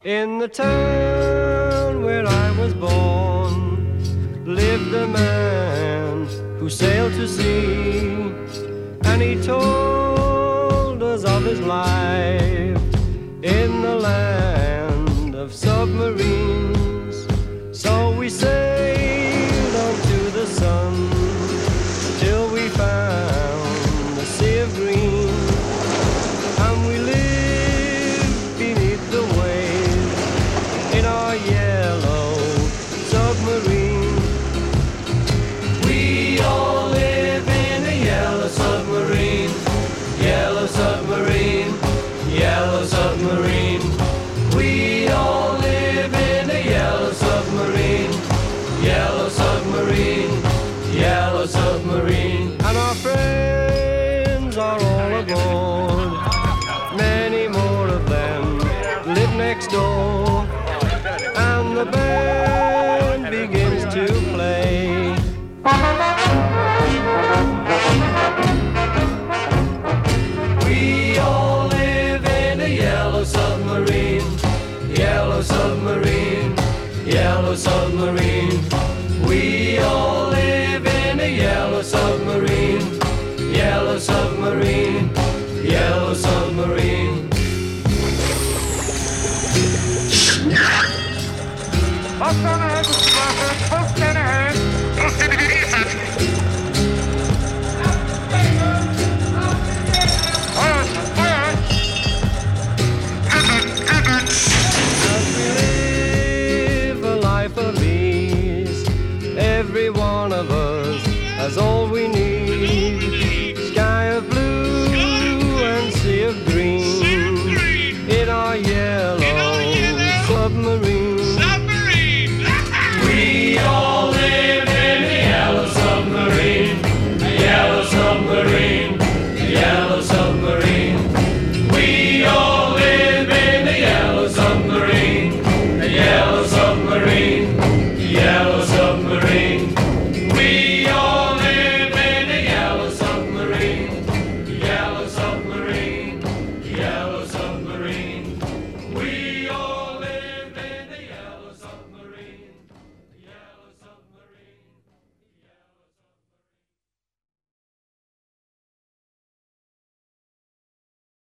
In the town where I was born lived a man who sailed to sea, and he told us of his life in the land of submarines. So we sailed on to the sun till we found the sea of green, and we lived beneath the waves in our yellow submarine. We all live in a yellow submarine, yellow submarine, yellow submarine. We all live in a yellow submarine, yellow submarine, yellow submarine. And our friends are all aboard, many more of them live next door, and the band begins to play. We all live in a yellow submarine, yellow submarine, yellow submarine. We all live in a yellow submarine, yellow submarine, yellow submarine. Post on ahead, Mr. Barker. Post on ahead. As we live a life of ease, every one of us has all we